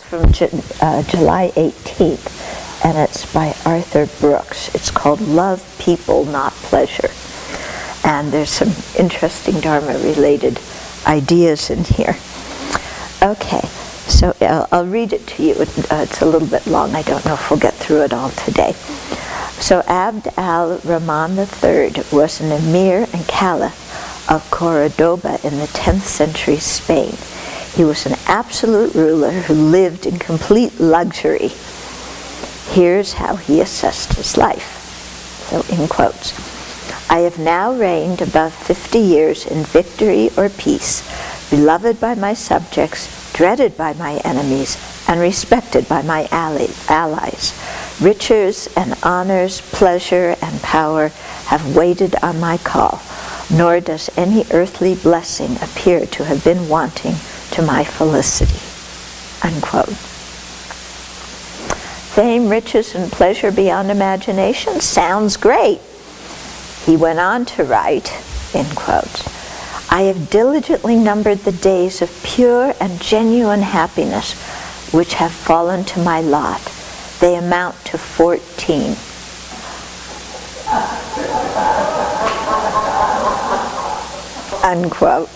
from July 18th, and it's by Arthur Brooks. It's called Love People, Not Pleasure. And there's some interesting Dharma-related ideas in here. Okay, so I'll read it to you. It's a little bit long. I don't know if we'll get through it all today. So Abd al-Rahman III was an emir and caliph of Cordoba in the 10th century Spain. He was an absolute ruler who lived in complete luxury. Here's how he assessed his life. So in quotes, "I have now reigned above 50 years in victory or peace, beloved by my subjects, dreaded by my enemies, and respected by my allies. Riches and honors, pleasure and power have waited on my call, nor does any earthly blessing appear to have been wanting to my felicity." Unquote. Fame, riches, and pleasure beyond imagination sounds great. He went on to write, in quotes, "I have diligently numbered the days of pure and genuine happiness which have fallen to my lot. They amount to 14. Unquote.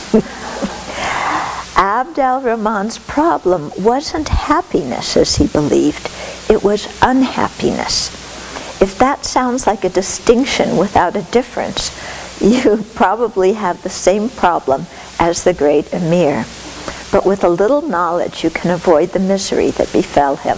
Abd al-Rahman's problem wasn't happiness as he believed, it was unhappiness. If that sounds like a distinction without a difference, you probably have the same problem as the great emir. But with a little knowledge, you can avoid the misery that befell him.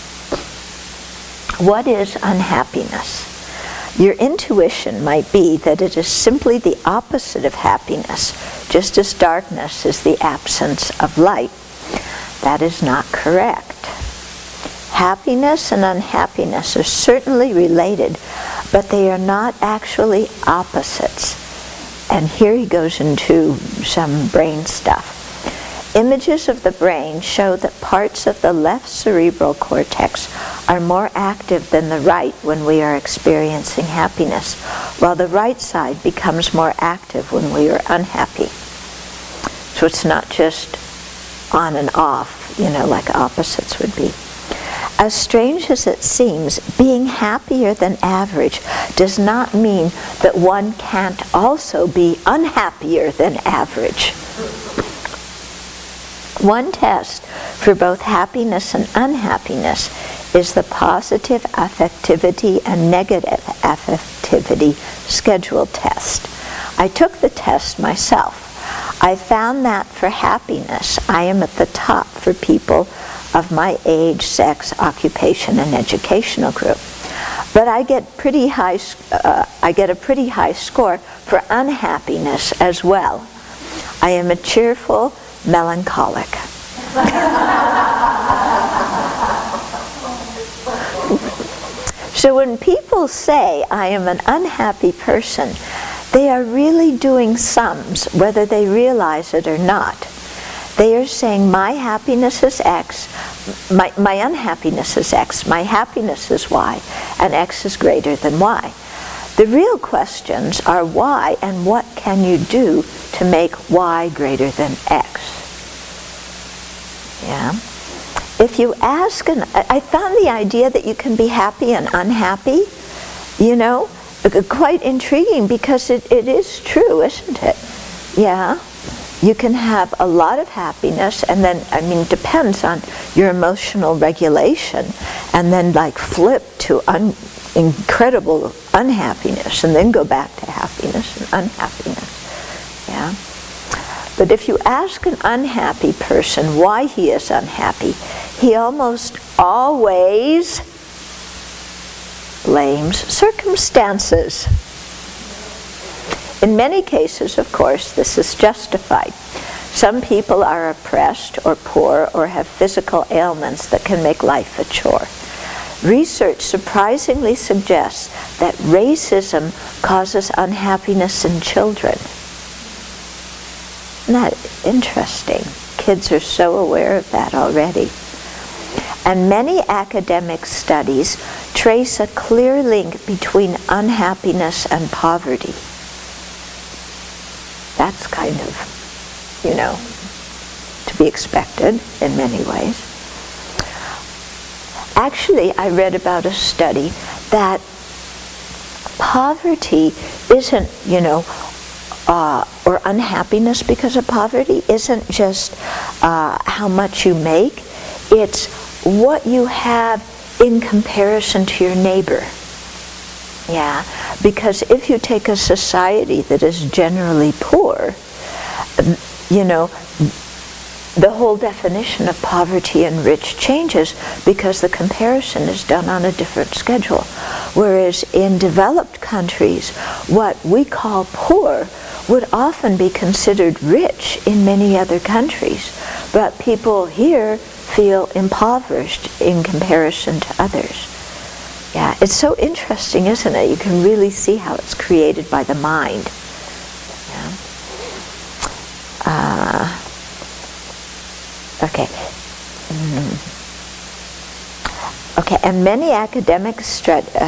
What is unhappiness? Your intuition might be that it is simply the opposite of happiness, just as darkness is the absence of light. That is not correct. Happiness and unhappiness are certainly related, but they are not actually opposites. And here he goes into some brain stuff. Images of the brain show that parts of the left cerebral cortex are more active than the right when we are experiencing happiness, while the right side becomes more active when we are unhappy. So it's not just on and off, like opposites would be. As strange as it seems, being happier than average does not mean that one can't also be unhappier than average. One test for both happiness and unhappiness is the positive affectivity and negative affectivity schedule test. I took the test myself. I found that for happiness, I am at the top for people of my age, sex, occupation, and educational group. But I get a pretty high score for unhappiness as well. I am a cheerful melancholic. So when people say I am an unhappy person, they are really doing sums, whether they realize it or not. They are saying my happiness is X, my unhappiness is X, my happiness is Y, and X is greater than Y. The real questions are why and what can you do to make Y greater than X? Yeah. If you ask, I found the idea that you can be happy and unhappy, quite intriguing, because it is true, isn't it? Yeah. You can have a lot of happiness, and then, depends on your emotional regulation, and then flip to incredible unhappiness, and then go back to happiness and unhappiness. Yeah. But if you ask an unhappy person why he is unhappy, he almost always blames circumstances. In many cases, of course, this is justified. Some people are oppressed or poor or have physical ailments that can make life a chore. Research surprisingly suggests that racism causes unhappiness in children. Isn't that interesting? Kids are so aware of that already. And many academic studies trace a clear link between unhappiness and poverty. That's kind of, to be expected in many ways. Actually, I read about a study that poverty isn't, or unhappiness because of poverty isn't just how much you make, it's what you have in comparison to your neighbor. Yeah, because if you take a society that is generally poor, the whole definition of poverty and rich changes because the comparison is done on a different schedule. Whereas in developed countries, what we call poor would often be considered rich in many other countries. But people here feel impoverished in comparison to others. Yeah, it's so interesting, isn't it? You can really see how it's created by the mind. Yeah. Okay. Okay, and many academics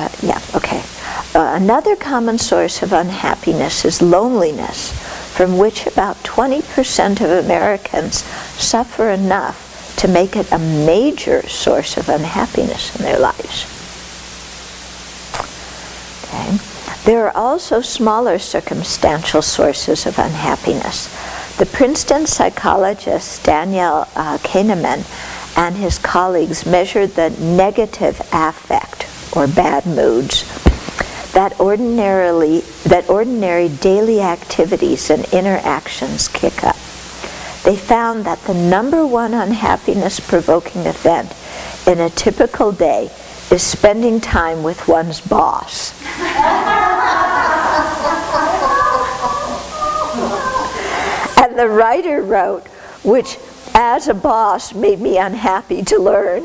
another common source of unhappiness is loneliness, from which about 20% of Americans suffer enough to make it a major source of unhappiness in their lives. Okay. There are also smaller circumstantial sources of unhappiness. The Princeton psychologist Daniel Kahneman and his colleagues measured the negative affect, or bad moods, that ordinary daily activities and interactions kick up. They found that the number one unhappiness-provoking event in a typical day is spending time with one's boss. And the writer wrote, which as a boss made me unhappy to learn.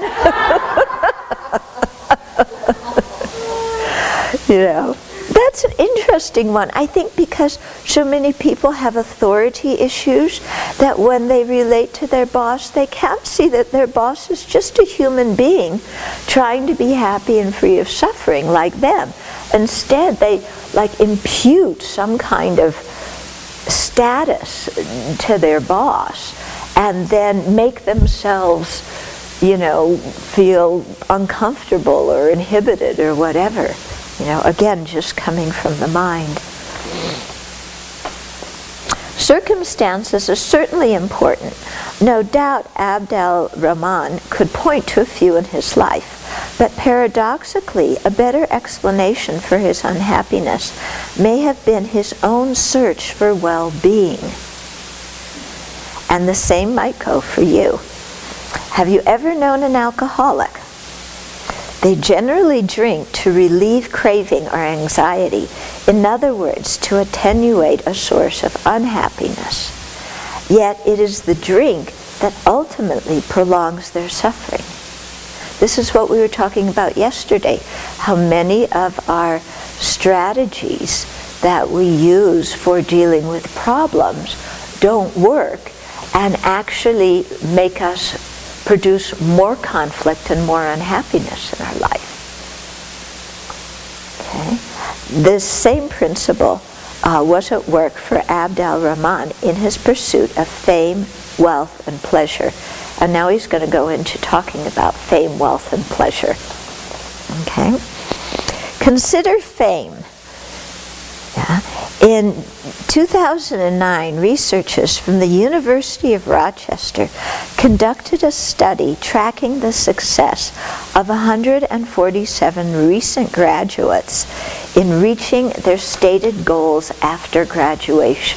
That's an interesting one. I think because so many people have authority issues that when they relate to their boss, they can't see that their boss is just a human being trying to be happy and free of suffering like them. Instead, they impute some kind of status to their boss and then make themselves, feel uncomfortable or inhibited or whatever. Again, just coming from the mind. Circumstances are certainly important. No doubt Abd al-Rahman could point to a few in his life, but paradoxically, a better explanation for his unhappiness may have been his own search for well-being. And the same might go for you. Have you ever known an alcoholic? They generally drink to relieve craving or anxiety. In other words, to attenuate a source of unhappiness. Yet it is the drink that ultimately prolongs their suffering. This is what we were talking about yesterday, how many of our strategies that we use for dealing with problems don't work and actually make us produce more conflict and more unhappiness in our life. Okay? This same principle was at work for Abd al-Rahman in his pursuit of fame, wealth, and pleasure. And now he's going to go into talking about fame, wealth, and pleasure. Okay? Consider fame. Yeah. In 2009, researchers from the University of Rochester conducted a study tracking the success of 147 recent graduates in reaching their stated goals after graduation.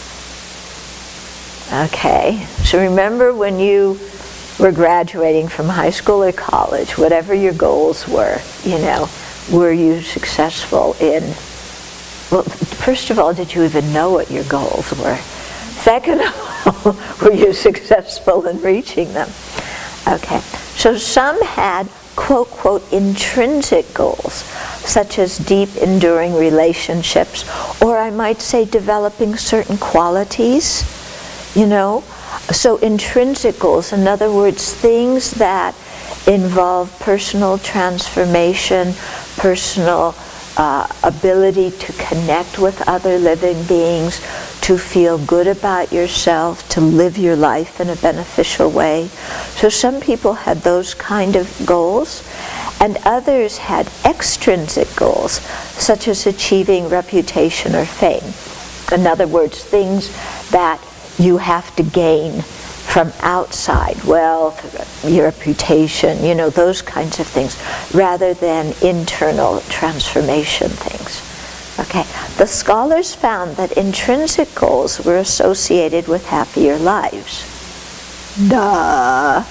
Okay, so remember when you were graduating from high school or college, whatever your goals were, were you successful in? Well, first of all, did you even know what your goals were? Second of all, were you successful in reaching them? Okay, so some had, quote, quote, intrinsic goals, such as deep, enduring relationships, or I might say developing certain qualities, So intrinsic goals, in other words, things that involve personal transformation, personal ability to connect with other living beings, to feel good about yourself, to live your life in a beneficial way. So some people had those kind of goals, and others had extrinsic goals, such as achieving reputation or fame. In other words, things that you have to gain from outside, wealth, your reputation, you know, those kinds of things, rather than internal transformation things. Okay, the scholars found that intrinsic goals were associated with happier lives. Duh.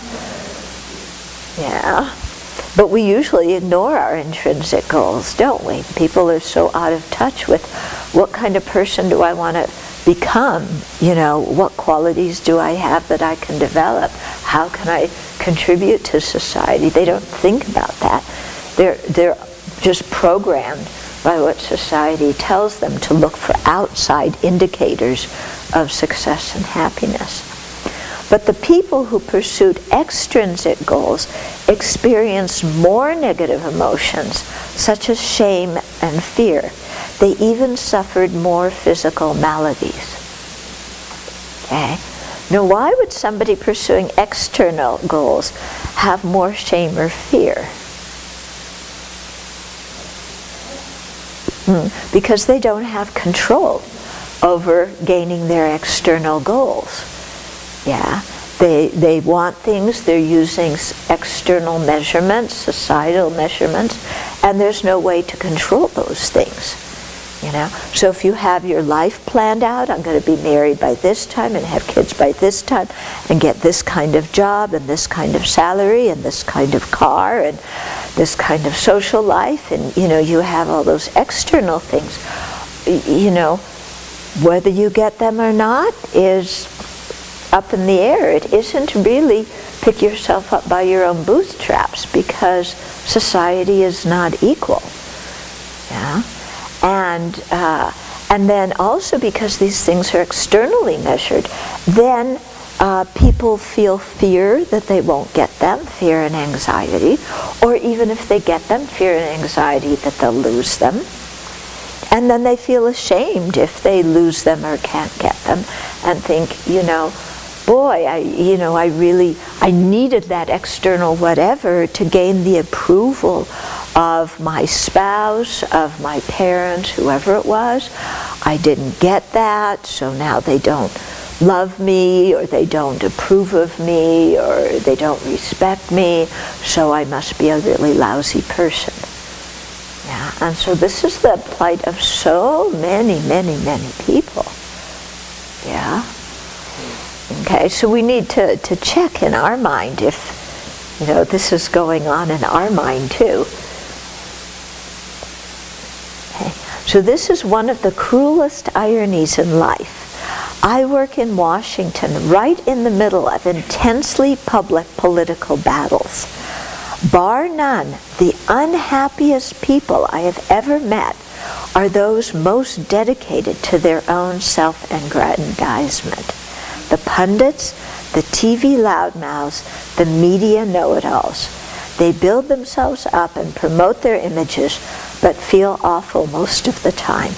Yeah. But we usually ignore our intrinsic goals, don't we? People are so out of touch with what kind of person do I want to become? You know, what qualities do I have that I can develop? How can I contribute to society? They don't think about that. They're just programmed by what society tells them to look for outside indicators of success and happiness. But the people who pursued extrinsic goals experienced more negative emotions, such as shame and fear. They even suffered more physical maladies. Okay? Now, why would somebody pursuing external goals have more shame or fear? Because they don't have control over gaining their external goals. Yeah, they want things, they're using external measurements, societal measurements, and there's no way to control those things. You know, so if you have your life planned out, I'm going to be married by this time and have kids by this time and get this kind of job and this kind of salary and this kind of car and this kind of social life, and you know, you have all those external things, you know, whether you get them or not is up in the air. It isn't really pick yourself up by your own bootstraps, because society is not equal. Yeah. And then also because these things are externally measured, then people feel fear that they won't get them, fear and anxiety, or even if they get them, fear and anxiety that they'll lose them. And then they feel ashamed if they lose them or can't get them, and think, you know, boy, I needed that external whatever to gain the approval of my spouse, of my parents, whoever it was. I didn't get that, so now they don't love me, or they don't approve of me, or they don't respect me, so I must be a really lousy person. Yeah, and so this is the plight of so many, many, many people. Yeah. Okay, so we need to check in our mind if, you know, this is going on in our mind too. Okay. So this is one of the cruelest ironies in life. I work in Washington, right in the middle of intensely public political battles. Bar none, the unhappiest people I have ever met are those most dedicated to their own self-aggrandizement. The pundits, the TV loudmouths, the media know-it-alls. They build themselves up and promote their images, but feel awful most of the time.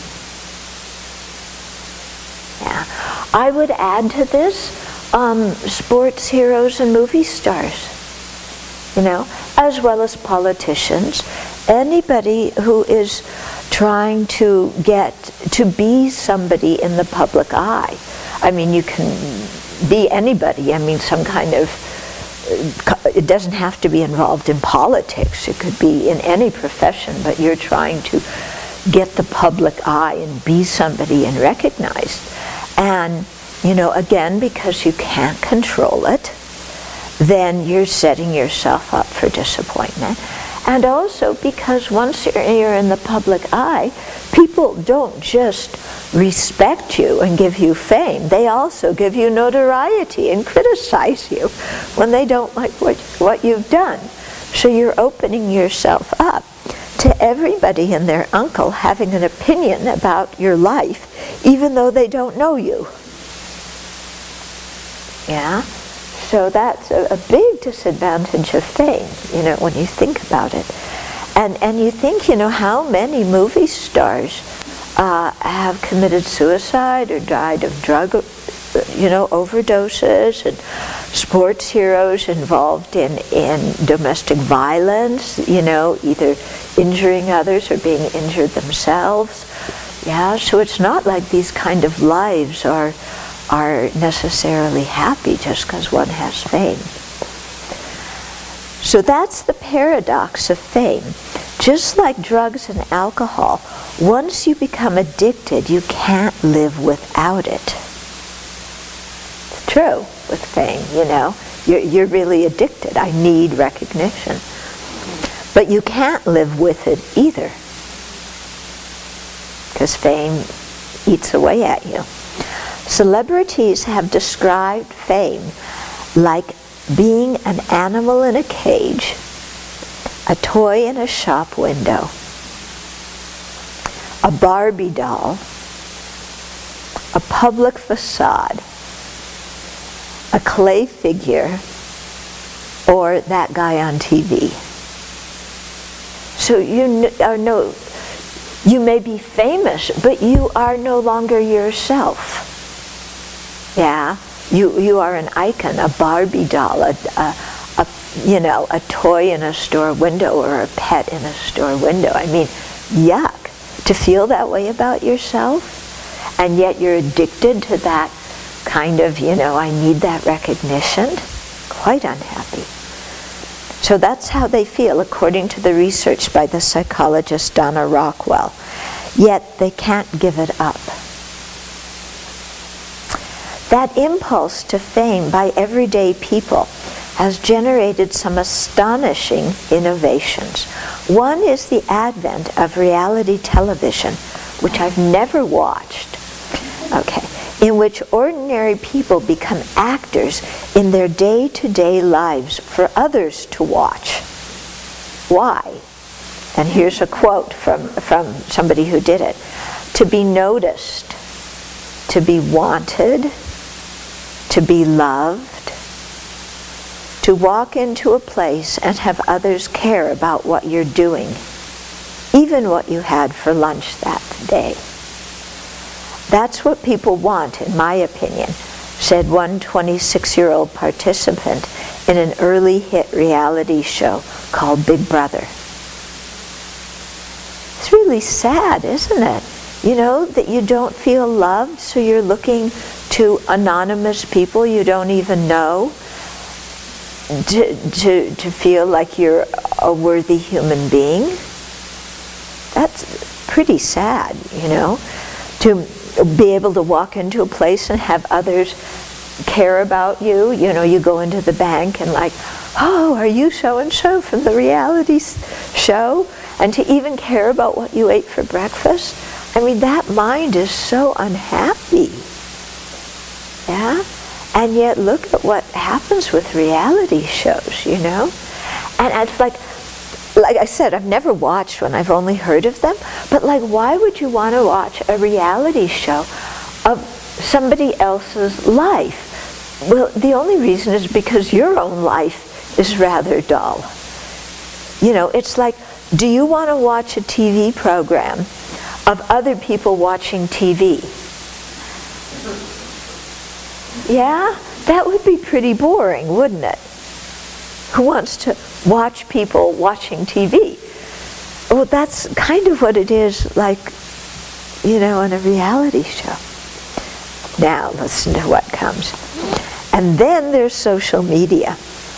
Yeah. I would add to this sports heroes and movie stars, you know, as well as politicians. Anybody who is trying to get to be somebody in the public eye. I mean, you can be anybody. I mean, some kind of, it doesn't have to be involved in politics. It could be in any profession, but you're trying to get the public eye and be somebody and recognized. And, you know, again, because you can't control it, then you're setting yourself up for disappointment. And also because once you're in the public eye, people don't just respect you and give you fame. They also give you notoriety and criticize you when they don't like what you've done. So you're opening yourself up to everybody and their uncle having an opinion about your life, even though they don't know you. Yeah? So that's a big disadvantage of fame, you know, when you think about it. And you think, you know, how many movie stars have committed suicide or died of drug, overdoses, and sports heroes involved in domestic violence, either injuring others or being injured themselves. Yeah, so it's not like these kind of lives are necessarily happy just because one has fame. So that's the paradox of fame. Just like drugs and alcohol, once you become addicted, you can't live without it. It's true with fame, You're really addicted. I need recognition. But you can't live with it either, because fame eats away at you. Celebrities have described fame like being an animal in a cage, a toy in a shop window, a Barbie doll, a public facade, a clay figure, or that guy on TV. So you may be famous, but you are no longer yourself. Yeah, you are an icon, a Barbie doll, a toy in a store window, or a pet in a store window. I mean, yuck, to feel that way about yourself, and yet you're addicted to that kind of, I need that recognition. Quite unhappy. So that's how they feel, according to the research by the psychologist Donna Rockwell. Yet they can't give it up. That impulse to fame by everyday people has generated some astonishing innovations. One is the advent of reality television, which I've never watched, in which ordinary people become actors in their day-to-day lives for others to watch. Why? And here's a quote from somebody who did it. To be noticed, to be wanted, to be loved, to walk into a place and have others care about what you're doing, even what you had for lunch that day. That's what people want, in my opinion, said one 26-year-old participant in an early hit reality show called Big Brother. It's really sad, isn't it? That you don't feel loved, so you're looking to anonymous people you don't even know to feel like you're a worthy human being. That's pretty sad, to be able to walk into a place and have others care about you. You go into the bank and oh, are you so-and-so from the reality show? And to even care about what you ate for breakfast. I mean, that mind is so unhappy. Yeah? And yet look at what happens with reality shows, And it's like I said, I've never watched one, I've only heard of them, but why would you want to watch a reality show of somebody else's life? Well, the only reason is because your own life is rather dull. It's like, do you want to watch a TV program of other people watching TV? Yeah? That would be pretty boring, wouldn't it? Who wants to watch people watching TV? Well, that's kind of what it is in a reality show. Now, listen to what comes. And then there's social media.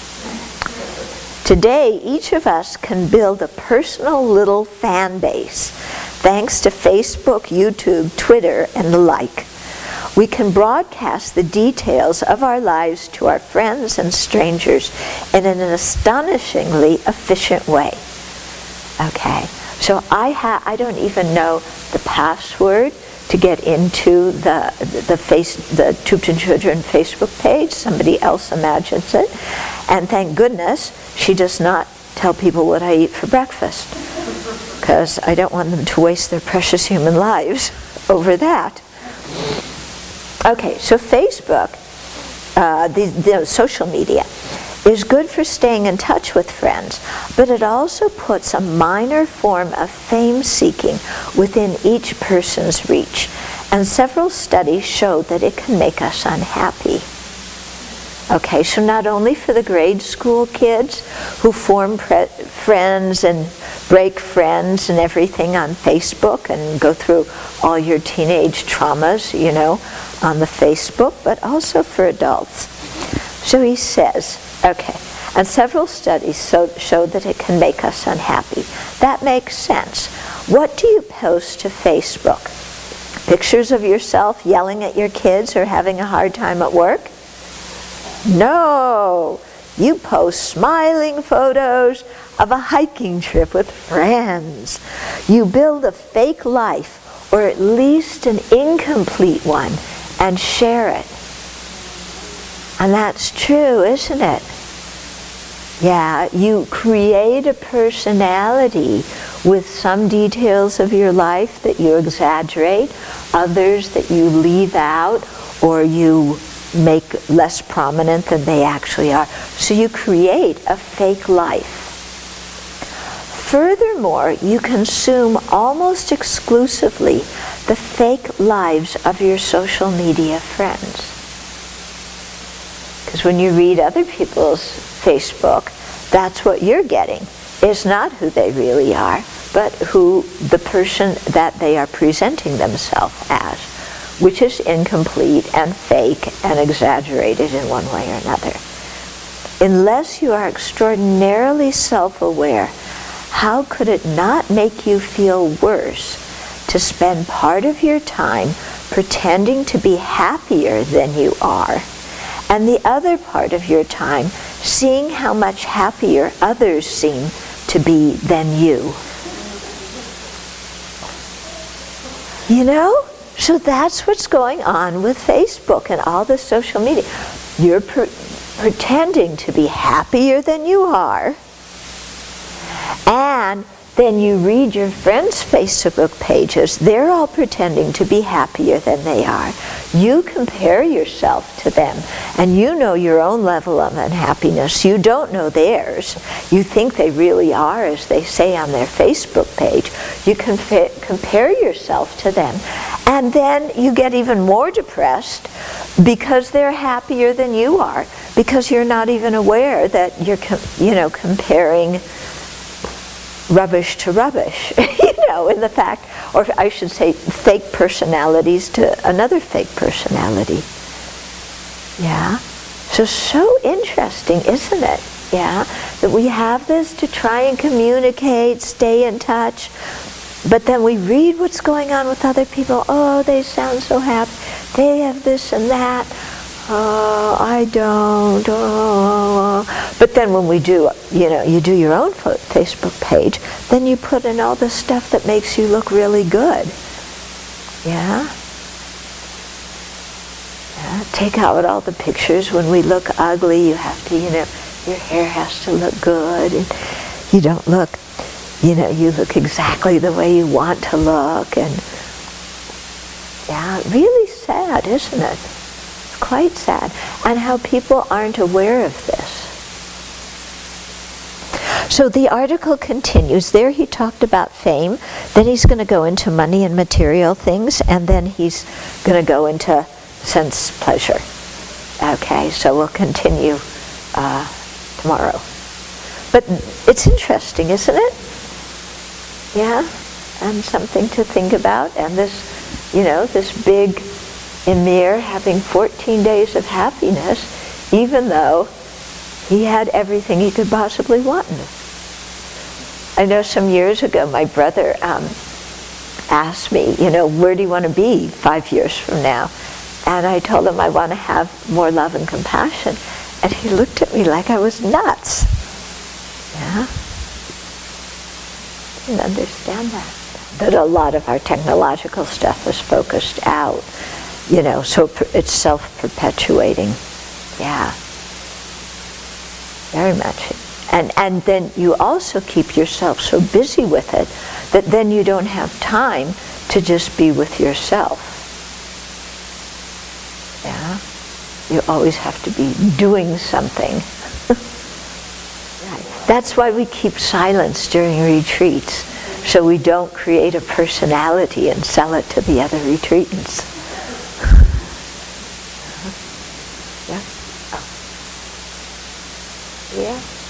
Today, each of us can build a personal little fan base, thanks to Facebook, YouTube, Twitter, and the like. We can broadcast the details of our lives to our friends and strangers in an astonishingly efficient way. Okay, so I don't even know the password to get into the Tupten Children Facebook page. Somebody else imagines it. And thank goodness she does not tell people what I eat for breakfast, because I don't want them to waste their precious human lives over that. Okay, so Facebook, the social media, is good for staying in touch with friends, but it also puts a minor form of fame-seeking within each person's reach. And several studies show that it can make us unhappy. Okay, so not only for the grade school kids who form friends and break friends and everything on Facebook and go through all your teenage traumas, you know, on the Facebook, but also for adults. So he says, okay, and several studies show that it can make us unhappy. That makes sense. What do you post to Facebook? Pictures of yourself yelling at your kids or having a hard time at work? No! You post smiling photos of a hiking trip with friends. You build a fake life, or at least an incomplete one, and share it. And that's true, isn't it? Yeah, you create a personality with some details of your life that you exaggerate, others that you leave out or you make less prominent than they actually are. So you create a fake life. Furthermore, you consume almost exclusively the fake lives of your social media friends. Because when you read other people's Facebook, that's what you're getting. It's not who they really are, but who the person that they are presenting themselves as, which is incomplete and fake and exaggerated in one way or another. Unless you are extraordinarily self-aware, how could it not make you feel worse to spend part of your time pretending to be happier than you are, and the other part of your time seeing how much happier others seem to be than you? You know? So that's what's going on with Facebook and all the social media. You're pretending to be happier than you are, and then you read your friends' Facebook pages. They're all pretending to be happier than they are. You compare yourself to them, and you know your own level of unhappiness. You don't know theirs. You think they really are, as they say on their Facebook page. You compare yourself to them, and then you get even more depressed because they're happier than you are, because you're not even aware that you're comparing rubbish to rubbish, in the fact, or I should say fake personalities to another fake personality. Yeah? So interesting, isn't it? Yeah? That we have this to try and communicate, stay in touch, but then we read what's going on with other people. Oh, they sound so happy. They have this and that. Oh, I don't. Oh. But then when we do, you do your own Facebook page, then you put in all the stuff that makes you look really good. Yeah? Yeah? Take out all the pictures when we look ugly. You have to, your hair has to look good. And you don't look, you look exactly the way you want to look. And yeah, really sad, isn't it? Quite sad, and how people aren't aware of this. So the article continues. There he talked about fame, then he's going to go into money and material things, and then he's going to go into sense pleasure. Okay, so we'll continue tomorrow. But it's interesting, isn't it? Yeah, and something to think about, and this, this big Emir having 14 days of happiness, even though he had everything he could possibly want. I know some years ago my brother asked me, where do you want to be 5 years from now? And I told him I want to have more love and compassion. And he looked at me like I was nuts. Yeah? Didn't understand that. That a lot of our technological stuff is focused out. So it's self-perpetuating. Yeah. Very much. And then you also keep yourself so busy with it that then you don't have time to just be with yourself. Yeah. You always have to be doing something. That's why we keep silence during retreats, so we don't create a personality and sell it to the other retreatants. Yeah? Oh. Yeah?